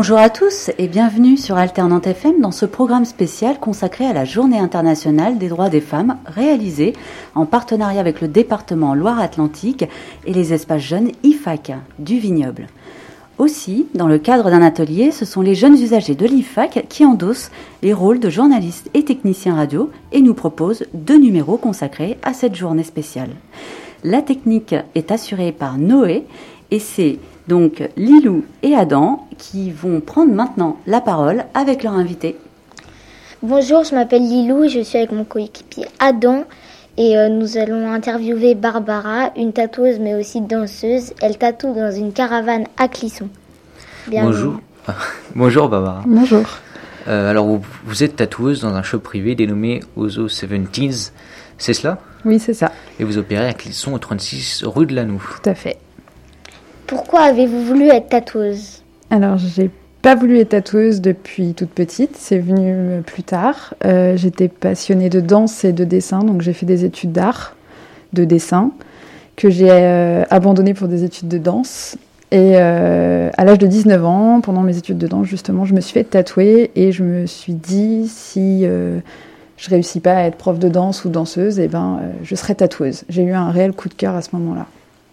Bonjour à tous et bienvenue sur Alternante FM dans ce programme spécial consacré à la Journée internationale des droits des femmes réalisé en partenariat avec le département Loire-Atlantique et les espaces jeunes IFAC du Vignoble. Aussi, dans le cadre d'un atelier, ce sont les jeunes usagers de l'IFAC qui endossent les rôles de journalistes et techniciens radio et nous proposent 2 numéros consacrés à cette journée spéciale. La technique est assurée par Noé et c'est donc Lilou et Adam qui vont prendre maintenant la parole avec leur invité. Bonjour, je m'appelle Lilou et je suis avec mon coéquipier Adam et nous allons interviewer Barbara, une tatoueuse mais aussi danseuse. Elle tatoue dans une caravane à Clisson. Bienvenue. Bonjour. Bonjour Barbara. Bonjour. Alors vous êtes tatoueuse dans un shop privé dénommé Ozo 17s, c'est cela ? Oui, c'est ça. Et vous opérez à Clisson au 36 rue de Lanoux. Tout à fait. Pourquoi avez-vous voulu être tatoueuse ? Alors, j'ai pas voulu être tatoueuse depuis toute petite, c'est venu plus tard. J'étais passionnée de danse et de dessin, donc j'ai fait des études d'art, de dessin, que j'ai abandonné pour des études de danse. Et à l'âge de 19 ans, pendant mes études de danse, justement, je me suis fait tatouer et je me suis dit, si je réussis pas à être prof de danse ou danseuse, je serai tatoueuse. J'ai eu un réel coup de cœur à ce moment-là.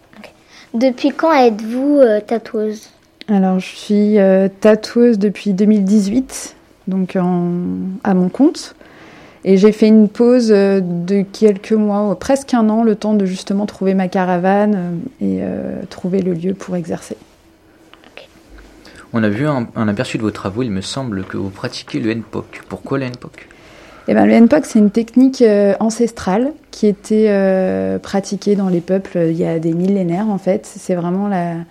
Depuis quand êtes-vous tatoueuse ? Alors, je suis tatoueuse depuis 2018, donc à mon compte. Et j'ai fait une pause de quelques mois, presque un an, le temps de justement trouver ma caravane et trouver le lieu pour exercer. Okay. On a vu un aperçu de vos travaux, il me semble que vous pratiquez le NPOC. Pourquoi le NPOC ? Le NPOC, c'est une technique ancestrale qui était pratiquée dans les peuples il y a des millénaires, en fait. C'est vraiment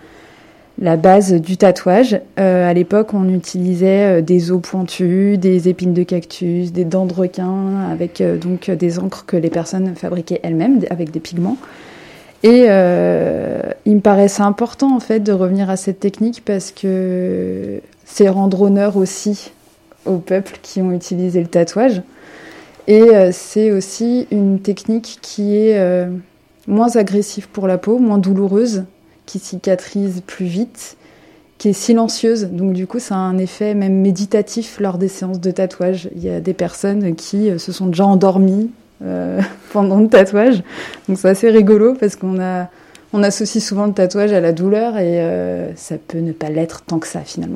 la base du tatouage. À l'époque, on utilisait des os pointus, des épines de cactus, des dents de requin, avec donc des encres que les personnes fabriquaient elles-mêmes, avec des pigments. Et il me paraissait important, en fait, de revenir à cette technique parce que c'est rendre honneur aussi aux peuples qui ont utilisé le tatouage. Et c'est aussi une technique qui est moins agressive pour la peau, moins douloureuse, qui cicatrise plus vite, qui est silencieuse. Donc du coup, ça a un effet même méditatif lors des séances de tatouage. Il y a des personnes qui se sont déjà endormies pendant le tatouage. Donc c'est assez rigolo parce qu'on associe souvent le tatouage à la douleur et ça peut ne pas l'être tant que ça finalement.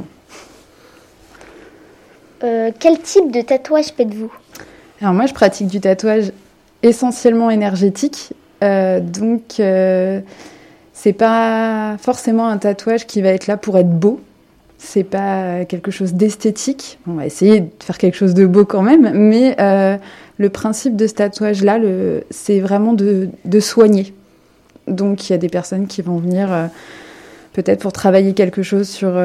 Quel type de tatouage faites-vous ? Alors moi, je pratique du tatouage essentiellement énergétique, donc c'est pas forcément un tatouage qui va être là pour être beau. C'est pas quelque chose d'esthétique. On va essayer de faire quelque chose de beau quand même, mais le principe de ce tatouage-là, c'est vraiment de soigner. Donc il y a des personnes qui vont venir peut-être pour travailler quelque chose sur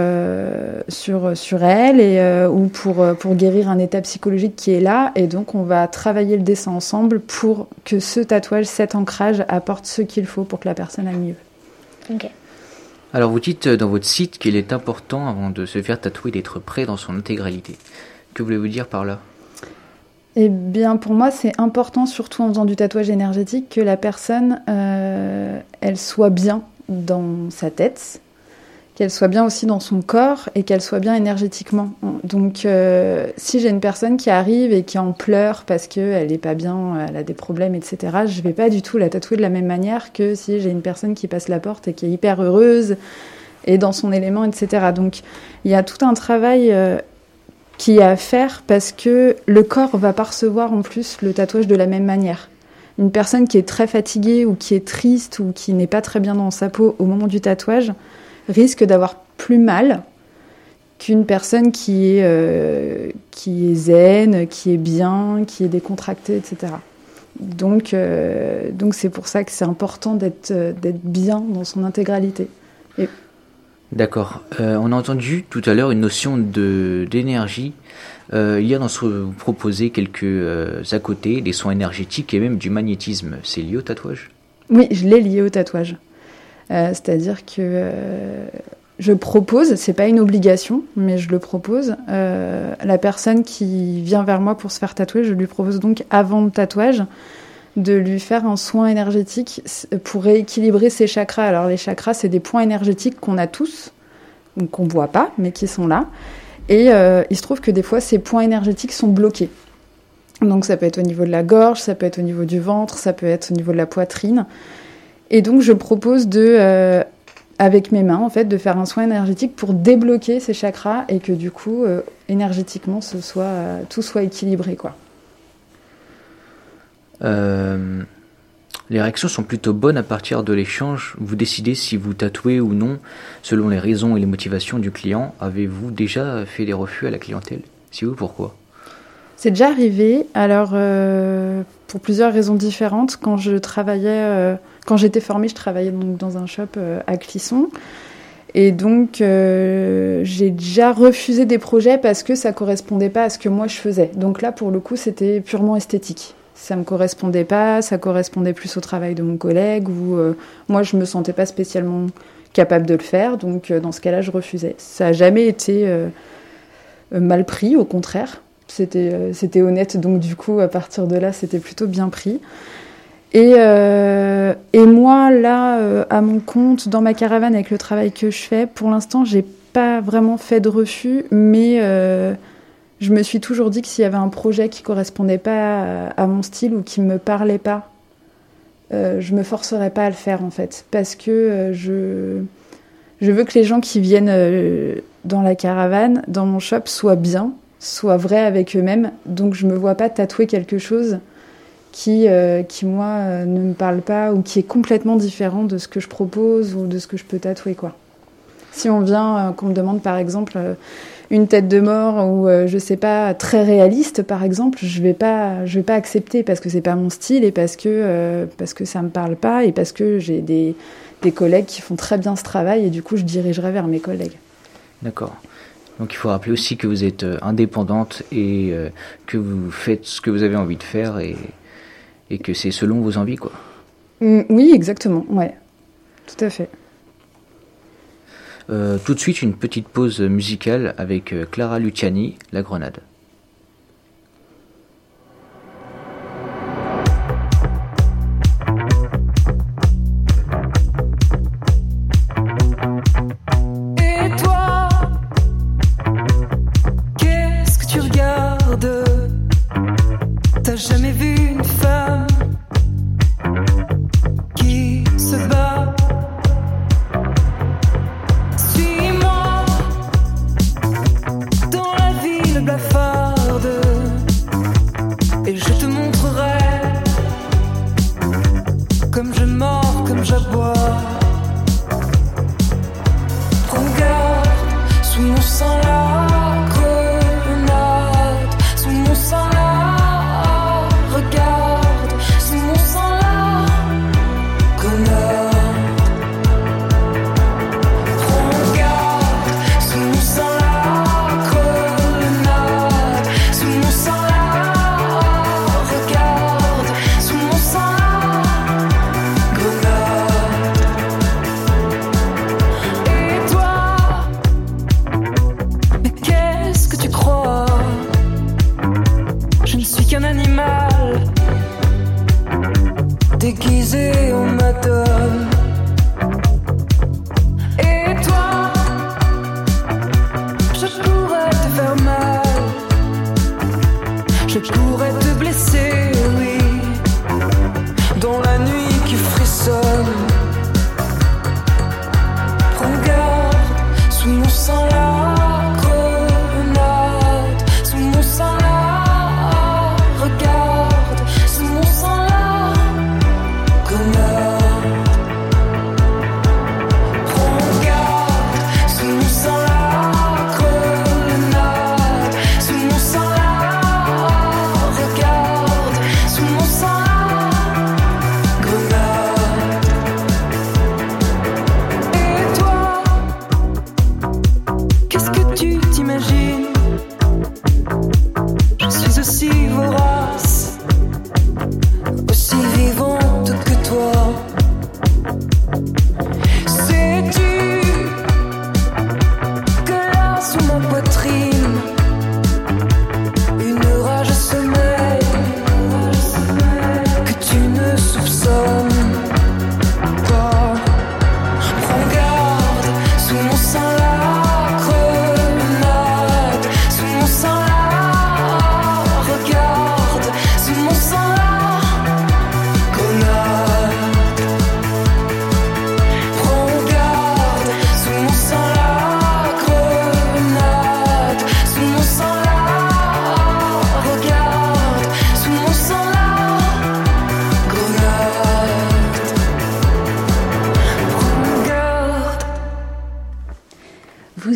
elle ou pour guérir un état psychologique qui est là. Et donc, on va travailler le dessin ensemble pour que ce tatouage, cet ancrage, apporte ce qu'il faut pour que la personne aille mieux. Okay. Alors, vous dites dans votre site qu'il est important, avant de se faire tatouer, d'être prêt dans son intégralité. Que voulez-vous dire par là ? Eh bien, pour moi, c'est important, surtout en faisant du tatouage énergétique, que la personne, elle soit bien dans sa tête, qu'elle soit bien aussi dans son corps et qu'elle soit bien énergétiquement. Donc, si j'ai une personne qui arrive et qui en pleure parce qu'elle n'est pas bien, elle a des problèmes, etc., je ne vais pas du tout la tatouer de la même manière que si j'ai une personne qui passe la porte et qui est hyper heureuse et dans son élément, etc. Donc, il y a tout un travail qui est à faire parce que le corps va percevoir en plus le tatouage de la même manière. Une personne qui est très fatiguée ou qui est triste ou qui n'est pas très bien dans sa peau au moment du tatouage risque d'avoir plus mal qu'une personne qui est zen, qui est bien, qui est décontractée, etc. Donc c'est pour ça que c'est important d'être bien dans son intégralité. Et... D'accord. On a entendu tout à l'heure une notion d'énergie. Il y a dans ce que vous proposez quelques à côté, des soins énergétiques et même du magnétisme. C'est lié au tatouage ? Oui, je l'ai lié au tatouage. C'est-à-dire que je propose, c'est pas une obligation, mais je le propose. La personne qui vient vers moi pour se faire tatouer, je lui propose donc avant le tatouage de lui faire un soin énergétique pour rééquilibrer ses chakras. Alors les chakras, c'est des points énergétiques qu'on a tous, donc qu'on ne voit pas, mais qui sont là. Et il se trouve que des fois, ces points énergétiques sont bloqués. Donc ça peut être au niveau de la gorge, ça peut être au niveau du ventre, ça peut être au niveau de la poitrine. Et donc je propose avec mes mains, en fait, de faire un soin énergétique pour débloquer ces chakras et que du coup, énergétiquement, tout soit équilibré, quoi. Les réactions sont plutôt bonnes à partir de l'échange. Vous décidez si vous tatouez ou non selon les raisons et les motivations du client. Avez-vous déjà fait des refus à la clientèle? Si oui, pourquoi? C'est déjà arrivé. Alors, pour plusieurs raisons différentes. Quand j'étais formée, je travaillais donc dans un shop à Clisson. Et donc, j'ai déjà refusé des projets parce que ça correspondait pas à ce que moi je faisais. Donc là, pour le coup, c'était purement esthétique. Ça me correspondait pas, ça correspondait plus au travail de mon collègue ou moi je me sentais pas spécialement capable de le faire, donc dans ce cas-là je refusais. Ça a jamais été mal pris, au contraire, c'était honnête, donc du coup à partir de là c'était plutôt bien pris. Et moi là à mon compte dans ma caravane avec le travail que je fais, pour l'instant j'ai pas vraiment fait de refus, mais je me suis toujours dit que s'il y avait un projet qui correspondait pas à mon style ou qui me parlait pas, je me forcerais pas à le faire en fait, parce que je veux que les gens qui viennent dans la caravane, dans mon shop, soient bien, soient vrais avec eux-mêmes. Donc je me vois pas tatouer quelque chose qui moi ne me parle pas ou qui est complètement différent de ce que je propose ou de ce que je peux tatouer, quoi. Si on vient, qu'on me demande par exemple une tête de mort ou je sais pas, très réaliste par exemple, je vais pas accepter parce que c'est pas mon style et parce que ça me parle pas et parce que j'ai des collègues qui font très bien ce travail et du coup je dirigerai vers mes collègues. D'accord. Donc il faut rappeler aussi que vous êtes indépendante et que vous faites ce que vous avez envie de faire et que c'est selon vos envies, quoi. Oui, exactement, ouais, tout à fait. Tout de suite, une petite pause musicale avec Clara Luciani, La Grenade. Et toi, qu'est-ce que tu regardes? T'as jamais vu une femme qui se bat? Et je te montrerai comme je mords, comme j'aboie. Prends garde, sous mon sang la grenade, sous mon sang la regarde, sous mon sang la grenade. Prends garde, sous mon sang la grenade, sous mon sang la qu'un animal déguisé en madone. Et toi, je pourrais te faire mal, je pourrais te blesser, oui, dans la nuit qui frissonne. Prends garde, sous mon sang la grenade, sous mon sang la regarde, sous mon sang la grenade. Prends garde, sous mon sang la grenade, sous mon sang la regarde,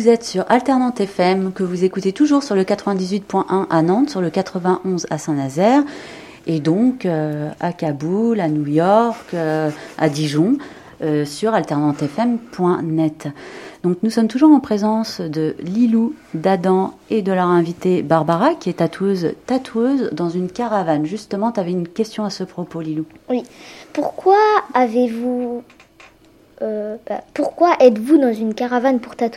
vous êtes sur Alternante FM, que vous écoutez toujours sur le 98.1 à Nantes, sur le 91 à Saint-Nazaire, et donc à Kaboul, à New York, à Dijon, sur alternantefm.net. Donc nous sommes toujours en présence de Lilou, d'Adam et de leur invitée Barbara, qui est tatoueuse dans une caravane. Justement, tu avais une question à ce propos, Lilou. Oui. Pourquoi êtes-vous dans une caravane pour tatouer ?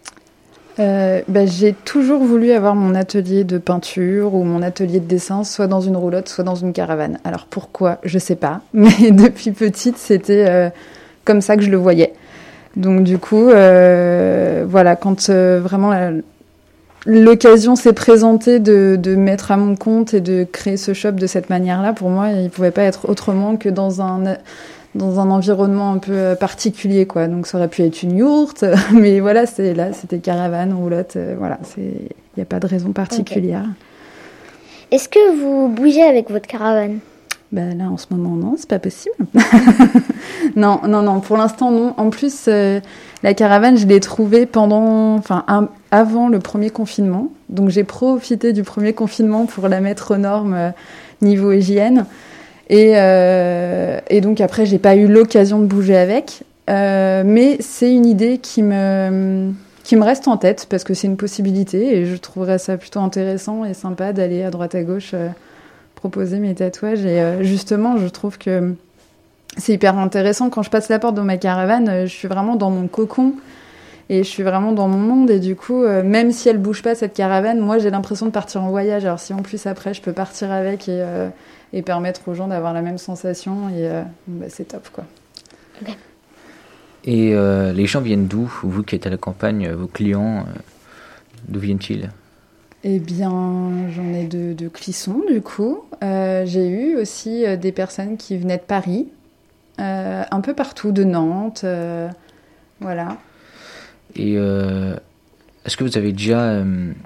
J'ai toujours voulu avoir mon atelier de peinture ou mon atelier de dessin soit dans une roulotte, soit dans une caravane. Alors pourquoi ? Je sais pas, mais depuis petite, c'était comme ça que je le voyais. Donc du coup, voilà, quand vraiment l'occasion s'est présentée de mettre à mon compte et de créer ce shop de cette manière-là, pour moi, il pouvait pas être autrement que dans un environnement un peu particulier, quoi. Donc ça aurait pu être une yourte, mais voilà, c'était caravane, roulotte, voilà, il n'y a pas de raison particulière. Okay. Est-ce que vous bougez avec votre caravane ? Là, en ce moment, non, c'est pas possible. Non, pour l'instant, non. En plus, la caravane, je l'ai trouvée avant le premier confinement. Donc, j'ai profité du premier confinement pour la mettre aux normes niveau hygiène. Et donc, après, j'ai pas eu l'occasion de bouger avec. Mais c'est une idée qui me reste en tête parce que c'est une possibilité et je trouverais ça plutôt intéressant et sympa d'aller à droite à gauche proposer mes tatouages. Et justement, je trouve que c'est hyper intéressant. Quand je passe la porte de ma caravane, je suis vraiment dans mon cocon et je suis vraiment dans mon monde. Et du coup, même si elle bouge pas, cette caravane, moi, j'ai l'impression de partir en voyage. Alors si en plus, après, je peux partir avec et permettre aux gens d'avoir la même sensation, c'est top, quoi. Okay. Et les gens viennent d'où ? Vous qui êtes à la campagne, vos clients, d'où viennent-ils ? Eh bien, j'en ai de Clisson, du coup. J'ai eu aussi des personnes qui venaient de Paris, un peu partout, de Nantes, voilà. Et est-ce que vous avez déjà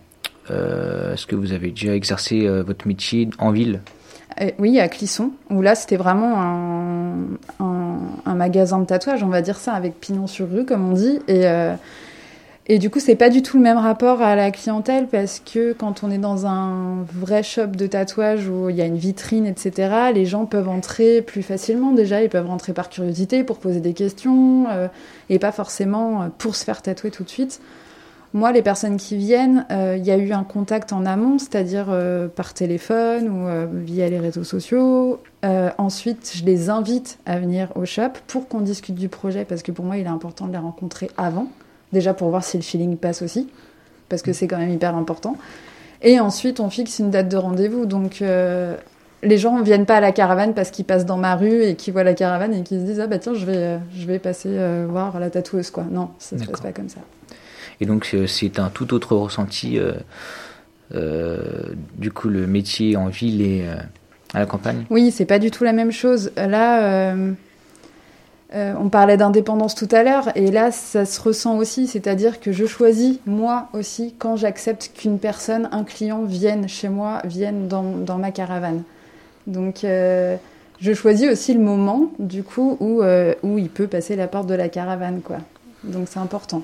exercé votre métier en ville ? Oui, à Clisson, où là, c'était vraiment un magasin de tatouage, on va dire ça, avec pignon sur rue, comme on dit, et du coup, c'est pas du tout le même rapport à la clientèle parce que quand on est dans un vrai shop de tatouage où il y a une vitrine, etc., les gens peuvent entrer plus facilement déjà. Ils peuvent rentrer par curiosité pour poser des questions et pas forcément pour se faire tatouer tout de suite. Moi, les personnes qui viennent, il y a eu un contact en amont, c'est-à-dire par téléphone ou via les réseaux sociaux. Ensuite, je les invite à venir au shop pour qu'on discute du projet parce que pour moi, il est important de les rencontrer avant. Déjà pour voir si le feeling passe aussi, parce que c'est quand même hyper important. Et ensuite, on fixe une date de rendez-vous. Donc, les gens ne viennent pas à la caravane parce qu'ils passent dans ma rue et qu'ils voient la caravane et qu'ils se disent « Ah bah tiens, je vais passer voir la tatoueuse, quoi. » Non, ça ne se passe pas comme ça. Et donc, c'est un tout autre ressenti, du coup, le métier en ville et à la campagne ? Oui, c'est pas du tout la même chose. Là... on parlait d'indépendance tout à l'heure, et là, ça se ressent aussi, c'est-à-dire que je choisis, moi aussi, quand j'accepte qu'une personne, un client, vienne chez moi, vienne dans ma caravane. Donc, je choisis aussi le moment, du coup, où il peut passer la porte de la caravane, quoi. Donc, c'est important.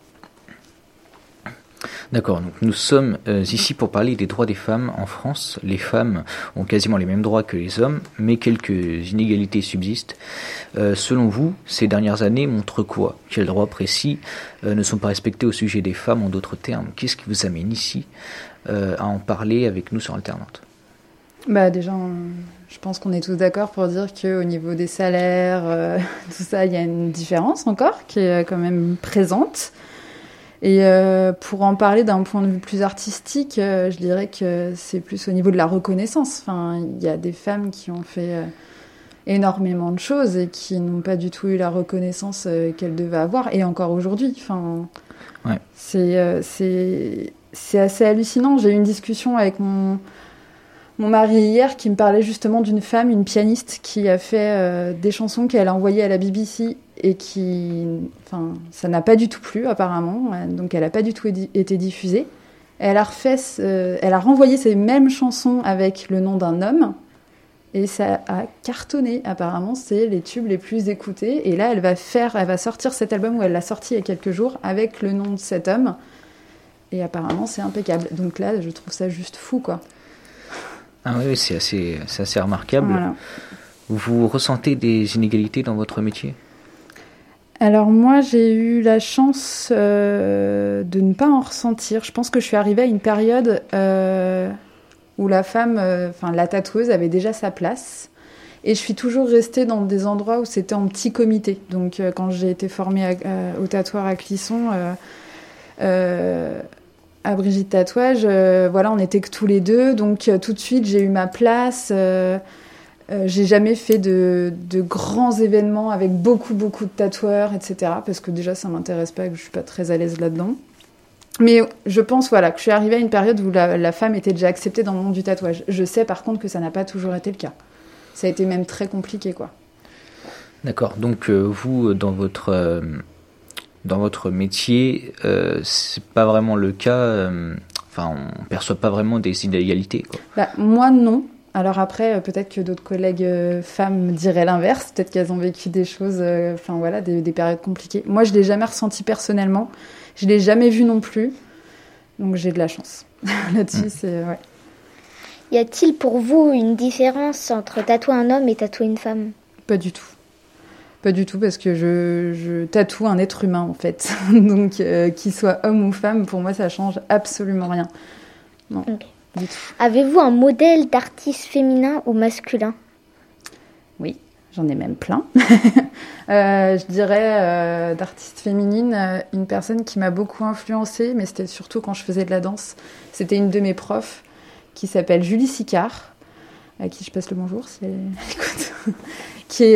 D'accord, donc nous sommes ici pour parler des droits des femmes en France. Les femmes ont quasiment les mêmes droits que les hommes, mais quelques inégalités subsistent. Selon vous, ces dernières années montrent quoi ? Quels droits précis ne sont pas respectés au sujet des femmes en d'autres termes ? Qu'est-ce qui vous amène ici à en parler avec nous sur Alternante ? Déjà, je pense qu'on est tous d'accord pour dire qu'au niveau des salaires, tout ça, il y a une différence encore qui est quand même présente. Et pour en parler d'un point de vue plus artistique, je dirais que c'est plus au niveau de la reconnaissance. Enfin, il y a des femmes qui ont fait énormément de choses et qui n'ont pas du tout eu la reconnaissance qu'elles devaient avoir, et encore aujourd'hui. Enfin, ouais. C'est assez hallucinant. J'ai eu une discussion avec mon mari hier qui me parlait justement d'une femme, une pianiste, qui a fait des chansons qu'elle a envoyées à la BBC et ça n'a pas du tout plu apparemment, donc elle n'a pas du tout été diffusée. Elle a renvoyé ces mêmes chansons avec le nom d'un homme Et ça a cartonné. Apparemment, c'est les tubes les plus écoutés. Et là, elle va sortir cet album où elle l'a sorti il y a quelques jours avec le nom de cet homme. Et apparemment, c'est impeccable. Donc là, je trouve ça juste fou, quoi. Ah oui, c'est assez remarquable. Voilà. Vous ressentez des inégalités dans votre métier ? Alors moi, j'ai eu la chance de ne pas en ressentir. Je pense que je suis arrivée à une période où la femme, la tatoueuse, avait déjà sa place. Et je suis toujours restée dans des endroits où c'était en petit comité. Donc quand j'ai été formée au tatoueur à Clisson, à Brigitte Tatouage, on n'était que tous les deux. Donc tout de suite, j'ai eu ma place. J'ai jamais fait de grands événements avec beaucoup de tatoueurs, etc. Parce que déjà, ça m'intéresse pas et que je suis pas très à l'aise là-dedans. Mais je pense que je suis arrivée à une période où la femme était déjà acceptée dans le monde du tatouage. Je sais par contre que ça n'a pas toujours été le cas. Ça a été même très compliqué, quoi. D'accord. Donc vous, dans votre métier, c'est pas vraiment le cas. On perçoit pas vraiment des inégalités, quoi. Moi, non. Alors après, peut-être que d'autres collègues femmes diraient l'inverse. Peut-être qu'elles ont vécu des choses, des périodes compliquées. Moi, je l'ai jamais ressenti personnellement. Je l'ai jamais vu non plus. Donc j'ai de la chance. Là-dessus, c'est... Ouais. Y a-t-il pour vous une différence entre tatouer un homme et tatouer une femme ? Pas du tout. Pas du tout, parce que je tatoue un être humain, en fait. Donc, qu'il soit homme ou femme, pour moi, ça change absolument rien. Non, okay. Du tout. Avez-vous un modèle d'artiste féminin ou masculin ? Oui, j'en ai même plein. Je dirais d'artiste féminine, une personne qui m'a beaucoup influencée, mais c'était surtout quand je faisais de la danse. C'était une de mes profs qui s'appelle Julie Sicard, à qui je passe le bonjour si elle écoute, qui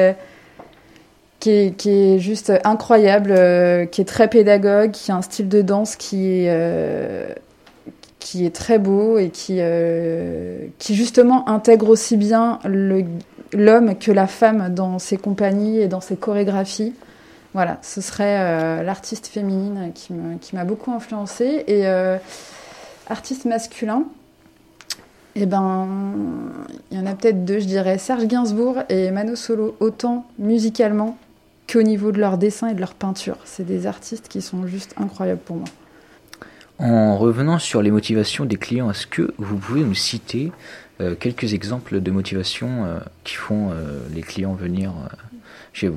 est juste incroyable, qui est très pédagogue, qui a un style de danse qui est très beau et qui justement intègre aussi bien l'homme que la femme dans ses compagnies et dans ses chorégraphies. Voilà, ce serait l'artiste féminine qui m'a beaucoup influencée. Et artiste masculin, il y en a peut-être deux, je dirais Serge Gainsbourg et Mano Solo, autant musicalement qu'au niveau de leur dessin et de leur peinture. C'est des artistes qui sont juste incroyables pour moi. En revenant sur les motivations des clients, est-ce que vous pouvez nous citer quelques exemples de motivations qui font les clients venir chez vous ?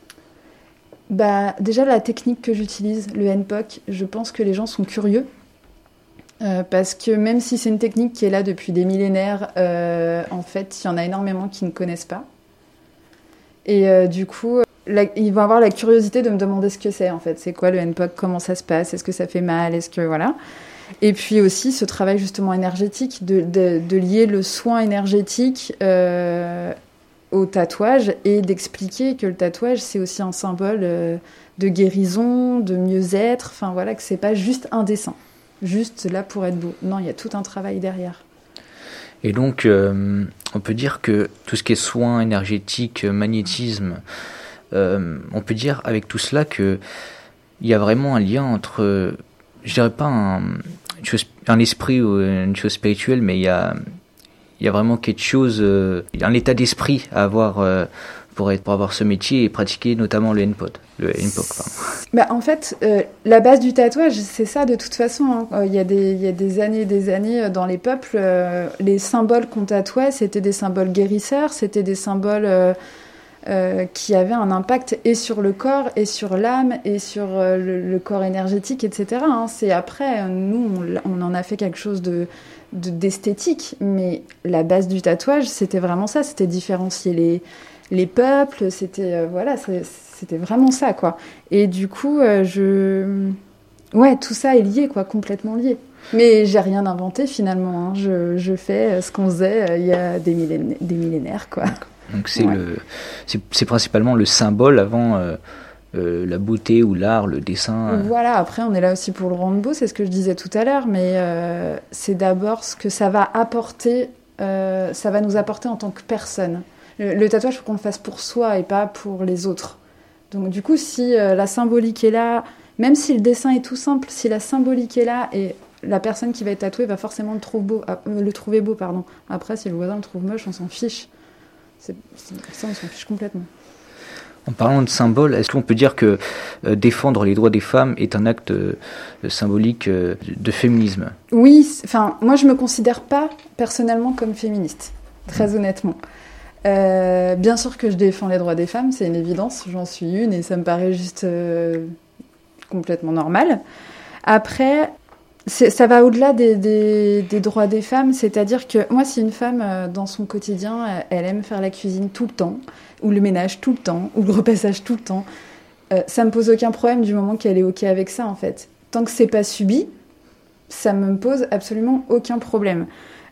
Déjà, la technique que j'utilise, le NPOC, je pense que les gens sont curieux. Parce que même si c'est une technique qui est là depuis des millénaires, en fait, il y en a énormément qui ne connaissent pas. Et du coup, ils vont avoir la curiosité de me demander ce que c'est, en fait. C'est quoi le NPOC ? Comment ça se passe ? Est-ce que ça fait mal ? Est-ce que... Voilà. Et puis aussi, ce travail justement énergétique, de lier le soin énergétique au tatouage et d'expliquer que le tatouage, c'est aussi un symbole de guérison, de mieux-être. Enfin, voilà, que c'est pas juste un dessin. Juste là pour être beau. Non, il y a tout un travail derrière. Et donc, on peut dire que tout ce qui est soins énergétiques, magnétisme, on peut dire avec tout cela qu'il y a vraiment un lien entre, je dirais pas un esprit ou une chose spirituelle, mais il y a vraiment quelque chose, un état d'esprit à avoir pour avoir ce métier et pratiquer notamment le NPOC. En fait, la base du tatouage, c'est ça de toute façon. Hein. Il y a des années dans les peuples, les symboles qu'on tatouait, c'était des symboles guérisseurs, c'était des symboles qui avaient un impact et sur le corps, et sur l'âme, et sur le corps énergétique, etc. Hein. C'est après, nous, on en a fait quelque chose d'esthétique, mais la base du tatouage, c'était vraiment ça, c'était différencier les peuples, c'était c'était vraiment ça, quoi. Et du coup, tout ça est lié, quoi, complètement lié. Mais j'ai rien inventé finalement. Hein. Je fais ce qu'on faisait il y a des millénaires, quoi. Donc c'est principalement le symbole avant la beauté ou l'art, le dessin. Voilà. Après, on est là aussi pour le rendre beau, c'est ce que je disais tout à l'heure. Mais c'est d'abord ce que ça va apporter. Ça va nous apporter en tant que personne. Le tatouage, il faut qu'on le fasse pour soi et pas pour les autres. Donc du coup, si la symbolique est là, même si le dessin est tout simple, si la symbolique est là, et la personne qui va être tatouée va forcément le trouver beau. Après, si le voisin le trouve moche, on s'en fiche. Ça, on s'en fiche complètement. En parlant de symboles, est-ce qu'on peut dire que défendre les droits des femmes est un acte symbolique de féminisme ? Oui, moi je me considère pas personnellement comme féministe, très honnêtement. Bien sûr que je défends les droits des femmes, c'est une évidence, j'en suis une et ça me paraît juste complètement normal. Après, ça va au-delà des droits des femmes, c'est-à-dire que moi, si une femme, dans son quotidien, elle aime faire la cuisine tout le temps, ou le ménage tout le temps, ou le repassage tout le temps, ça me pose aucun problème du moment qu'elle est OK avec ça, en fait. Tant que c'est pas subi, ça me pose absolument aucun problème.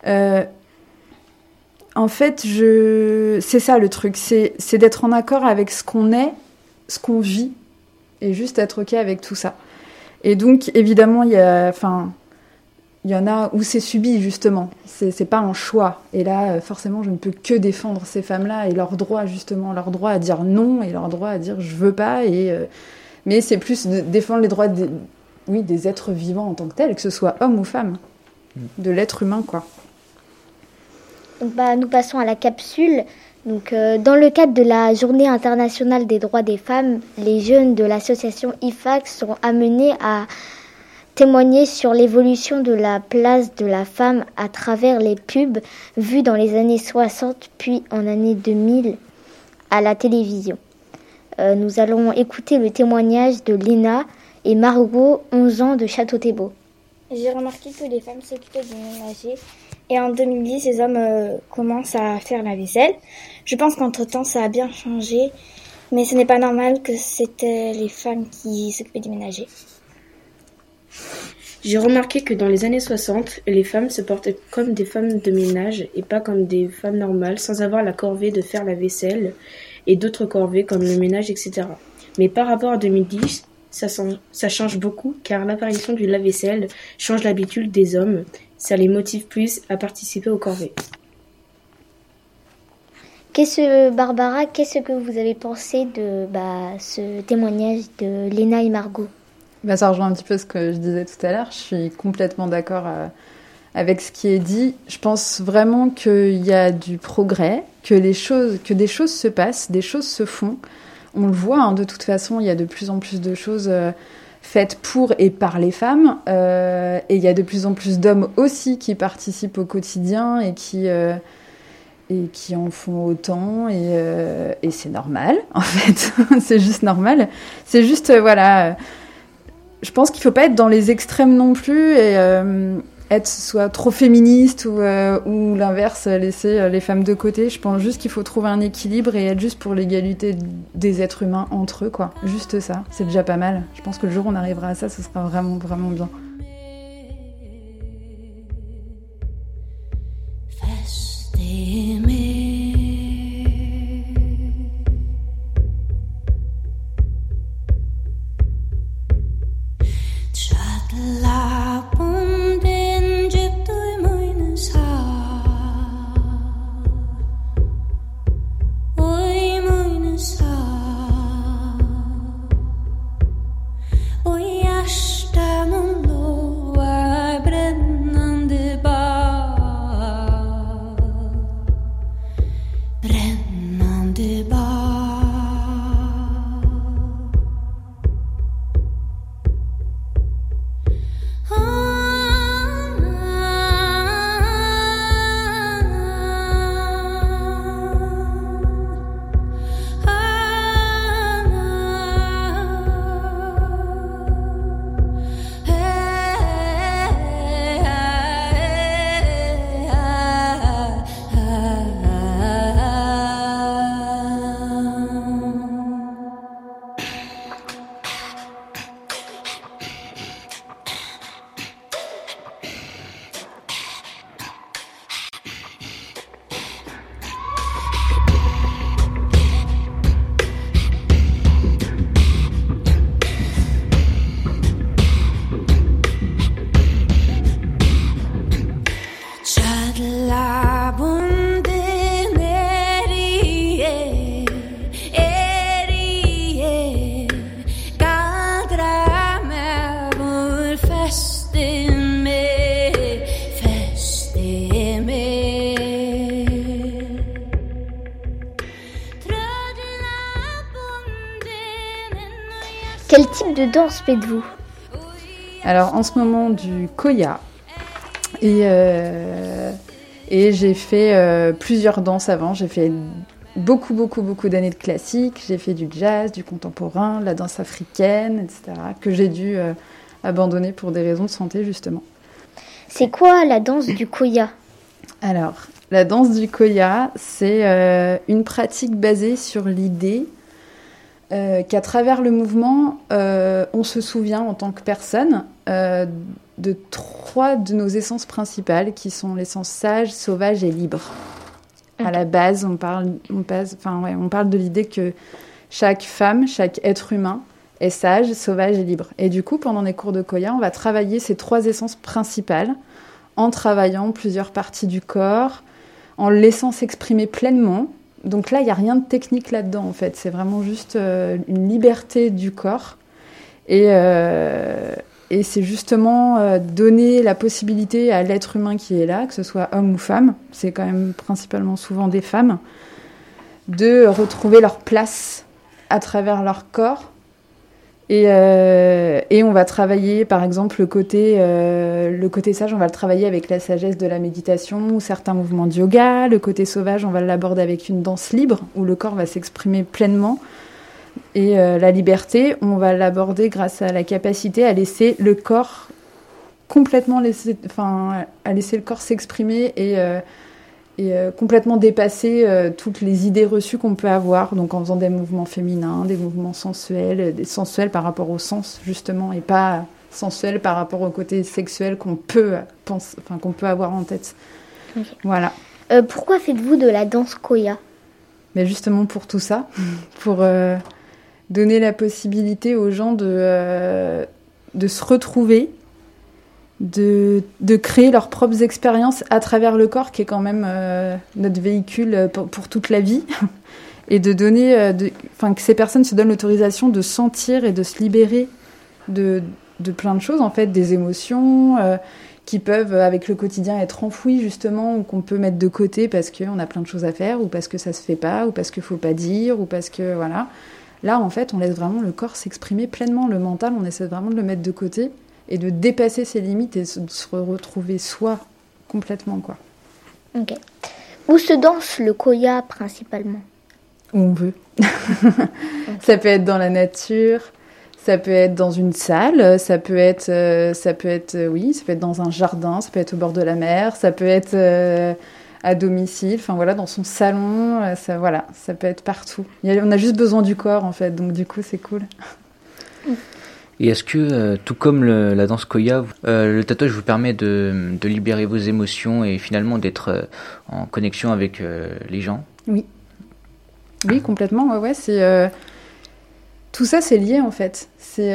En fait, c'est ça le truc, c'est d'être en accord avec ce qu'on est, ce qu'on vit, et juste être OK avec tout ça. Et donc, évidemment, il y en a où c'est subi, justement. C'est pas un choix. Et là, forcément, je ne peux que défendre ces femmes-là et leur droit, justement, leur droit à dire non et leur droit à dire je veux pas. Mais c'est plus de défendre les droits des êtres vivants en tant que tels, que ce soit homme ou femme, de l'être humain, quoi. Donc, nous passons à la capsule. Donc, dans le cadre de la Journée internationale des droits des femmes, les jeunes de l'association IFAC sont amenés à témoigner sur l'évolution de la place de la femme à travers les pubs vues dans les années 60 puis en année 2000 à la télévision. Nous allons écouter le témoignage de Léna et Margot, 11 ans, de Château-Thébot. J'ai remarqué que les femmes s'occupaient du ménager et en 2010, les hommes commencent à faire la vaisselle. Je pense qu'entre-temps, ça a bien changé, mais ce n'est pas normal que c'était les femmes qui s'occupaient du ménager. J'ai remarqué que dans les années 60, les femmes se portaient comme des femmes de ménage et pas comme des femmes normales, sans avoir la corvée de faire la vaisselle et d'autres corvées comme le ménage, etc. Mais par rapport à 2010, ça change beaucoup car l'apparition du lave-vaisselle change l'habitude des hommes. Ça les motive plus à participer aux corvées. Barbara, qu'est-ce que vous avez pensé de ce témoignage de Léna et Margot ? Ça rejoint un petit peu ce que je disais tout à l'heure. Je suis complètement d'accord avec ce qui est dit. Je pense vraiment qu'il y a du progrès, que des choses se passent, des choses se font. On le voit, de toute façon, il y a de plus en plus de choses faites pour et par les femmes. Et il y a de plus en plus d'hommes aussi qui participent au quotidien et qui en font autant. Et c'est normal, en fait. C'est juste normal. C'est juste, je pense qu'il ne faut pas être dans les extrêmes non plus et être soit trop féministe ou l'inverse, laisser les femmes de côté. Je pense juste qu'il faut trouver un équilibre et être juste pour l'égalité des êtres humains entre eux, quoi. Juste ça, c'est déjà pas mal. Je pense que le jour où on arrivera à ça, ce sera vraiment, vraiment bien. Och hjärtan och Quel type de danse faites-vous? Alors en ce moment du Koya et j'ai fait plusieurs danses avant. J'ai fait beaucoup d'années de classique. J'ai fait du jazz, du contemporain, de la danse africaine, etc. que j'ai dû abandonner pour des raisons de santé justement. C'est quoi la danse du Koya? Alors, la danse du Koya, c'est une pratique basée sur l'idée qu'à travers le mouvement, on se souvient en tant que personne de 3 de nos essences principales, qui sont l'essence sage, sauvage et libre. À la base, on parle de l'idée que chaque femme, chaque être humain est sage, sauvage et libre. Et du coup, pendant les cours de Koya, on va travailler ces 3 essences principales en travaillant plusieurs parties du corps, en le laissant s'exprimer pleinement. Donc là, il n'y a rien de technique là-dedans, en fait. C'est vraiment juste une liberté du corps. Et c'est justement donner la possibilité à l'être humain qui est là, que ce soit homme ou femme, c'est quand même principalement souvent des femmes, de retrouver leur place à travers leur corps. Et on va travailler, par exemple, le côté sage, on va le travailler avec la sagesse de la méditation ou certains mouvements de yoga. Le côté sauvage, on va l'aborder avec une danse libre, où le corps va s'exprimer pleinement. Et la liberté, on va l'aborder grâce à la capacité à laisser le corps complètement à laisser le corps s'exprimer et complètement dépasser toutes les idées reçues qu'on peut avoir, donc en faisant des mouvements féminins, des mouvements sensuels, par rapport au sens justement, et pas sensuels par rapport au côté sexuel qu'on peut avoir en tête. Okay. Voilà. Pourquoi faites-vous de la danse Koya? Mais justement pour tout ça, pour donner la possibilité aux gens de se retrouver, de créer leurs propres expériences à travers le corps, qui est quand même notre véhicule pour toute la vie, et de donner, que ces personnes se donnent l'autorisation de sentir et de se libérer de plein de choses, en fait, des émotions qui peuvent, avec le quotidien, être enfouies, justement, ou qu'on peut mettre de côté parce qu'on a plein de choses à faire, ou parce que ça se fait pas, ou parce qu'il faut pas dire, ou parce que, voilà. Là, en fait, on laisse vraiment le corps s'exprimer pleinement. Le mental, on essaie vraiment de le mettre de côté et de dépasser ses limites et de se retrouver soi complètement, quoi. Ok. Où se danse le Koya principalement? Où on veut. Ça peut être dans la nature, ça peut être dans une salle, ça peut être dans un jardin, ça peut être au bord de la mer, ça peut être à domicile, dans son salon, ça peut être partout. On a juste besoin du corps, en fait, donc du coup, c'est cool. Et est-ce que, tout comme la danse Koya, le tatouage vous permet de libérer vos émotions et finalement d'être en connexion avec les gens? Oui. Oui, complètement. Ouais, c'est tout ça, c'est lié en fait. C'est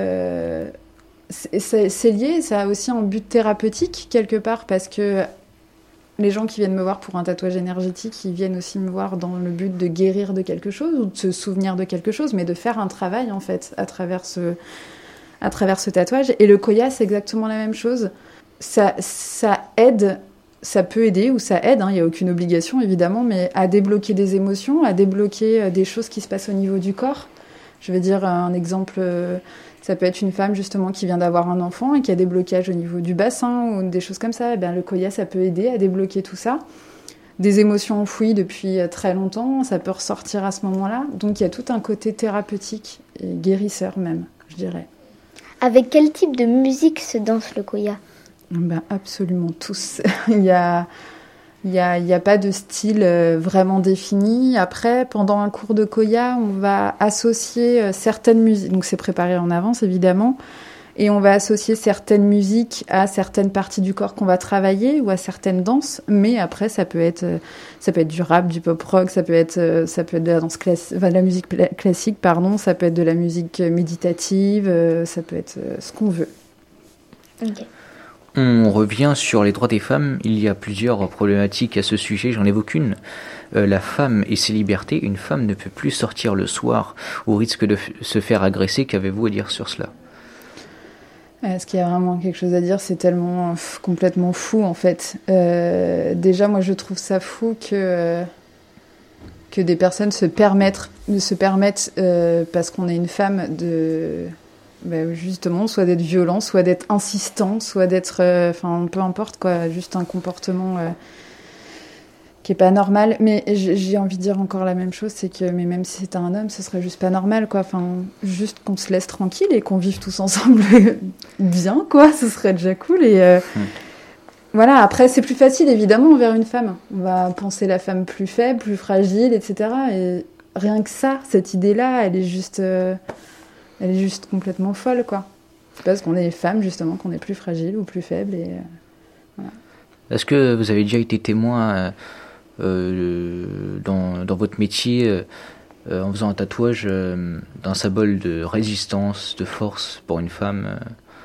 lié. Ça a aussi un but thérapeutique quelque part, parce que les gens qui viennent me voir pour un tatouage énergétique, ils viennent aussi me voir dans le but de guérir de quelque chose ou de se souvenir de quelque chose, mais de faire un travail en fait à travers ce tatouage. Et le Koya, c'est exactement la même chose. Ça aide, ça peut aider ou ça aide, il n'y a aucune obligation évidemment, mais à débloquer des émotions, à débloquer des choses qui se passent au niveau du corps. Je vais dire un exemple, ça peut être une femme justement qui vient d'avoir un enfant et qui a des blocages au niveau du bassin ou des choses comme ça. Et bien, le Koya, ça peut aider à débloquer tout ça. Des émotions enfouies depuis très longtemps, ça peut ressortir à ce moment-là. Donc il y a tout un côté thérapeutique et guérisseur même, je dirais. Avec quel type de musique se danse le Koya? Absolument tous. Il y a pas de style vraiment défini. Après, pendant un cours de Koya, on va associer certaines musiques. Donc c'est préparé en avance, évidemment. Et on va associer certaines musiques à certaines parties du corps qu'on va travailler ou à certaines danses. Mais après, ça peut être du rap, du pop rock, ça peut être de la danse classique, de la musique classique, pardon. Ça peut être de la musique méditative. Ça peut être ce qu'on veut. Ok. On revient sur les droits des femmes. Il y a plusieurs problématiques à ce sujet, j'en évoque une. La femme et ses libertés. Une femme ne peut plus sortir le soir au risque de se faire agresser. Qu'avez-vous à dire sur cela? Est-ce qu'il y a vraiment quelque chose à dire? C'est tellement complètement fou en fait. Déjà, moi je trouve ça fou que que des personnes se permettent parce qu'on est une femme justement, soit d'être violent, soit d'être insistant, soit d'être, peu importe quoi, juste un comportement qui est pas normal. Mais j'ai envie de dire encore la même chose, c'est que mais même si c'était un homme, ce serait juste pas normal quoi. Juste qu'on se laisse tranquille et qu'on vive tous ensemble bien quoi, ce serait déjà cool et voilà, après, c'est plus facile, évidemment, envers une femme. On va penser la femme plus faible, plus fragile, etc. Et rien que ça, cette idée-là, elle est juste complètement folle, quoi. C'est parce qu'on est femmes, justement, qu'on est plus fragile ou plus faible. Et, voilà. Est-ce que vous avez déjà été témoin dans votre métier en faisant un tatouage d'un symbole de résistance, de force pour une femme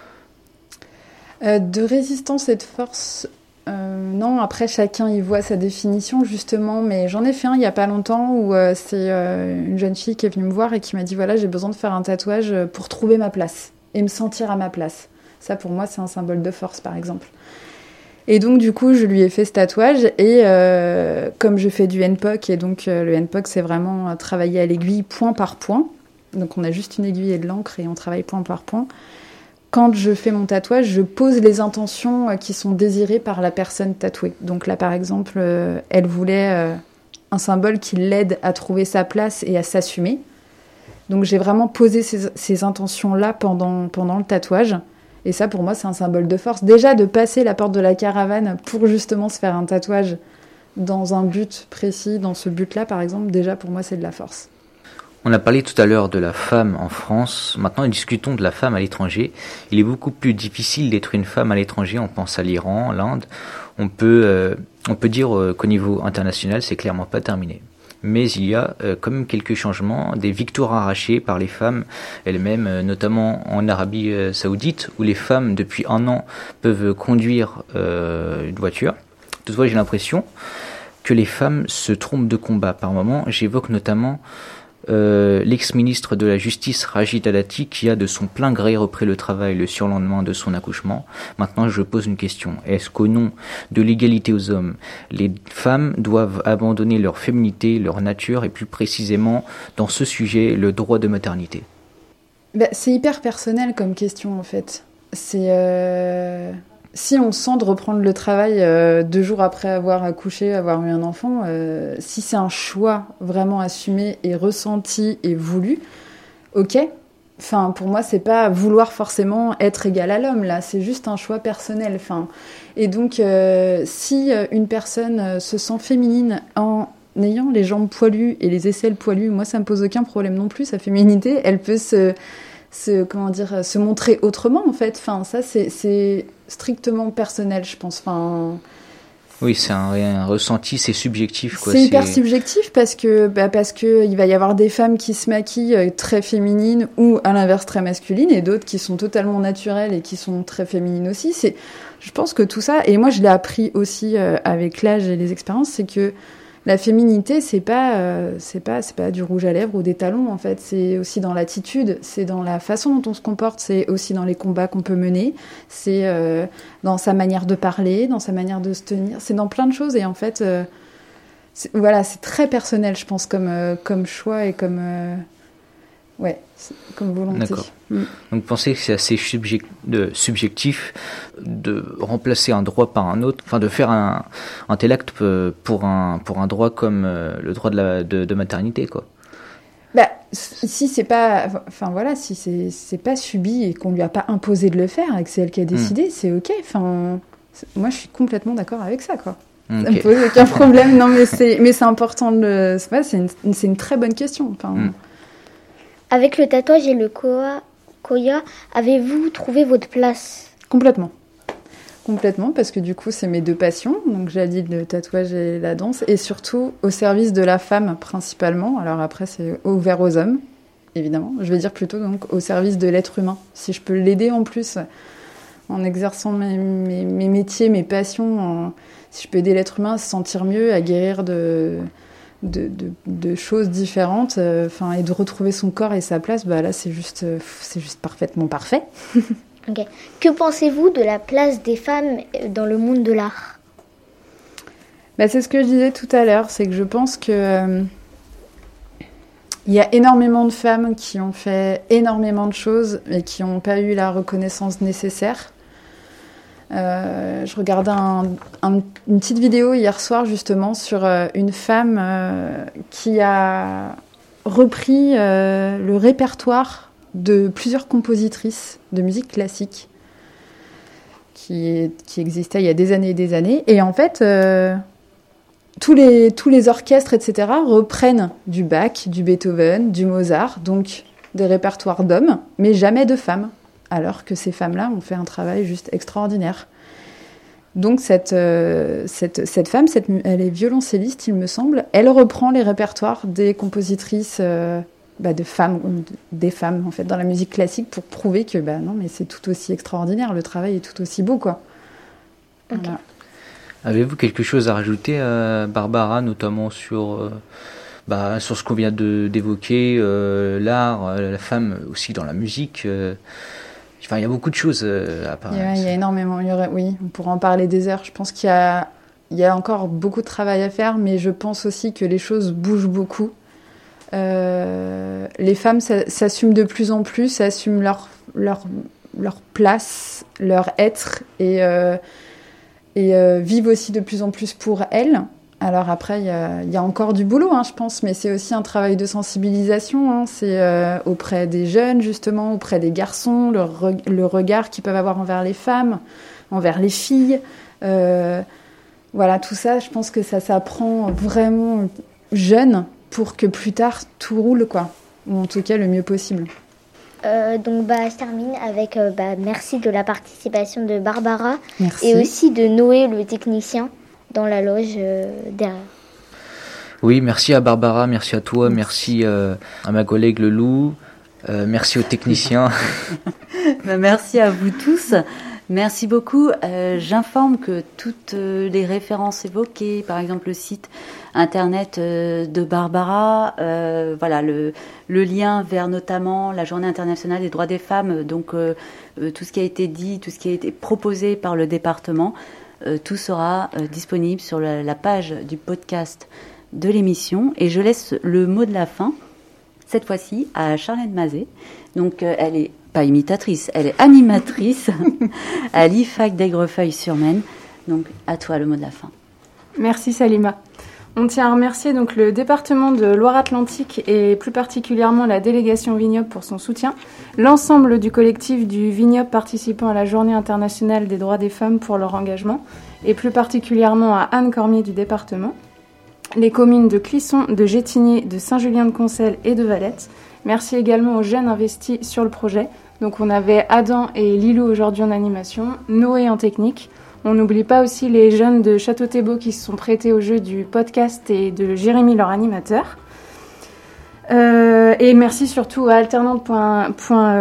de résistance et de force, non. Après, chacun y voit sa définition, justement. Mais j'en ai fait un il n'y a pas longtemps où c'est une jeune fille qui est venue me voir et qui m'a dit, voilà, j'ai besoin de faire un tatouage pour trouver ma place et me sentir à ma place. Ça, pour moi, c'est un symbole de force, par exemple. Et donc, du coup, je lui ai fait ce tatouage. Et comme je fais du NPOC, et donc le NPOC, c'est vraiment travailler à l'aiguille point par point. Donc, on a juste une aiguille et de l'encre et on travaille point par point. Quand je fais mon tatouage, je pose les intentions qui sont désirées par la personne tatouée. Donc là, par exemple, elle voulait un symbole qui l'aide à trouver sa place et à s'assumer. Donc j'ai vraiment posé ces intentions-là pendant le tatouage. Et ça, pour moi, c'est un symbole de force. Déjà, de passer la porte de la caravane pour justement se faire un tatouage dans un but précis, dans ce but-là, par exemple, déjà, pour moi, c'est de la force. On a parlé tout à l'heure de la femme en France. Maintenant, discutons de la femme à l'étranger. Il est beaucoup plus difficile d'être une femme à l'étranger. On pense à l'Iran, l'Inde. On peut dire qu'au niveau international, c'est clairement pas terminé. Mais il y a quand même quelques changements, des victoires arrachées par les femmes elles-mêmes, notamment en Arabie Saoudite, où les femmes, depuis 1 an, peuvent conduire une voiture. Toutefois, j'ai l'impression que les femmes se trompent de combat par moment. J'évoque notamment l'ex-ministre de la Justice Rachida Dati qui a de son plein gré repris le travail le surlendemain de son accouchement. Maintenant, je pose une question. Est-ce qu'au nom de l'égalité aux hommes, les femmes doivent abandonner leur féminité, leur nature et plus précisément, dans ce sujet, le droit de maternité ? C'est hyper personnel comme question en fait. Si on sent de reprendre le travail 2 jours après avoir accouché, avoir eu un enfant, si c'est un choix vraiment assumé et ressenti et voulu, ok. Enfin, pour moi, c'est pas vouloir forcément être égal à l'homme, là. C'est juste un choix personnel. Enfin, et donc, si une personne se sent féminine en ayant les jambes poilues et les aisselles poilues, moi, ça me pose aucun problème non plus. Sa féminité, elle peut se montrer autrement, en fait. Enfin, ça, c'est strictement personnel, je pense. Enfin, oui, c'est un ressenti, c'est subjectif, quoi. C'est hyper subjectif parce que il va y avoir des femmes qui se maquillent très féminines ou à l'inverse très masculines et d'autres qui sont totalement naturelles et qui sont très féminines aussi. Je pense que tout ça, et moi je l'ai appris aussi avec l'âge et les expériences, c'est que la féminité, c'est pas du rouge à lèvres ou des talons, en fait. C'est aussi dans l'attitude, c'est dans la façon dont on se comporte, c'est aussi dans les combats qu'on peut mener, c'est dans sa manière de parler, dans sa manière de se tenir, c'est dans plein de choses. Et en fait, c'est très personnel, je pense, comme choix et comme volonté. D'accord. Donc vous pensez que c'est assez subjectif de remplacer un droit par un autre, enfin de faire un tel acte pour un droit comme le droit de maternité, quoi. Si c'est pas, si c'est pas subi et qu'on lui a pas imposé de le faire et que c'est elle qui a décidé, c'est ok. Enfin, moi je suis complètement d'accord avec ça, quoi. Okay. Ça me pose aucun problème. Non, mais c'est important de c'est une très bonne question. Enfin. Avec le tatouage et le Koya, avez-vous trouvé votre place ? Complètement, parce que du coup, c'est mes 2 passions. Donc, j'ai dit le tatouage et la danse. Et surtout, au service de la femme, principalement. Alors après, c'est ouvert aux hommes, évidemment. Je vais dire plutôt donc au service de l'être humain. Si je peux l'aider en plus, en exerçant mes métiers, mes passions, si je peux aider l'être humain à se sentir mieux, à guérir de choses différentes, et de retrouver son corps et sa place, là c'est juste parfaitement parfait. Okay. Que pensez-vous de la place des femmes dans le monde de l'art ? C'est ce que je disais tout à l'heure, c'est que je pense que Il y a énormément de femmes qui ont fait énormément de choses et qui n'ont pas eu la reconnaissance nécessaire. Je regardais une petite vidéo hier soir justement sur une femme qui a repris le répertoire de plusieurs compositrices de musique classique qui existaient il y a des années et des années. Et en fait, tous les orchestres, etc., reprennent du Bach, du Beethoven, du Mozart, donc des répertoires d'hommes, mais jamais de femmes, alors que ces femmes-là ont fait un travail juste extraordinaire. Donc cette femme, elle est violoncelliste, il me semble, elle reprend les répertoires des compositrices des femmes en fait, dans la musique classique pour prouver que non, mais c'est tout aussi extraordinaire, le travail est tout aussi beau, quoi. Okay. Voilà. Avez-vous quelque chose à rajouter, Barbara, notamment sur ce qu'on vient d'évoquer, l'art, la femme aussi dans la musique il y a beaucoup de choses à parler. Il y a énormément. Oui, on pourra en parler des heures. Je pense qu'il y a encore beaucoup de travail à faire, mais je pense aussi que les choses bougent beaucoup. Les femmes s'assument de plus en plus, assument leur place, leur être et vivent aussi de plus en plus pour elles. Alors après, il y a encore du boulot, je pense, mais c'est aussi un travail de sensibilisation. C'est auprès des jeunes, justement, auprès des garçons, le regard qu'ils peuvent avoir envers les femmes, envers les filles. Voilà, tout ça, je pense que ça s'apprend vraiment jeune pour que plus tard, tout roule, quoi. Ou en tout cas, le mieux possible. Je termine avec merci de la participation de Barbara. Merci. Et aussi de Noé, le technicien, dans la loge derrière. Oui, merci à Barbara, merci à toi, merci à ma collègue le Loup, merci aux techniciens. Merci à vous tous. Merci beaucoup. J'informe que toutes les références évoquées, par exemple le site internet de Barbara, le lien vers notamment la Journée internationale des droits des femmes, donc tout ce qui a été dit, tout ce qui a été proposé par le département, tout sera disponible sur la page du podcast de l'émission. Et je laisse le mot de la fin, cette fois-ci, à Charlène Mazet. Donc, elle est pas imitatrice, elle est animatrice à l'IFAC d'Aigrefeuille-sur-Maine. Donc, à toi le mot de la fin. Merci Salima. On tient à remercier donc le département de Loire-Atlantique et plus particulièrement la délégation Vignoble pour son soutien, l'ensemble du collectif du Vignoble participant à la Journée internationale des droits des femmes pour leur engagement et plus particulièrement à Anne Cormier du département, les communes de Clisson, de Gétigné, de Saint-Julien-de-Concelles et de Valette. Merci également aux jeunes investis sur le projet. Donc on avait Adam et Lilou aujourd'hui en animation, Noé en technique. On n'oublie pas aussi les jeunes de Château-Thébault qui se sont prêtés au jeu du podcast et de Jérémy, leur animateur. Et merci surtout à alternante.fr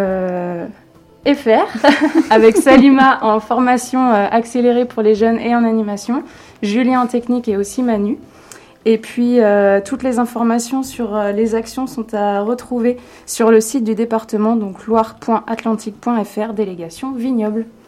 avec Salima en formation accélérée pour les jeunes et en animation, Julien en technique et aussi Manu. Et puis, toutes les informations sur les actions sont à retrouver sur le site du département, donc loire.atlantique.fr, délégation Vignoble.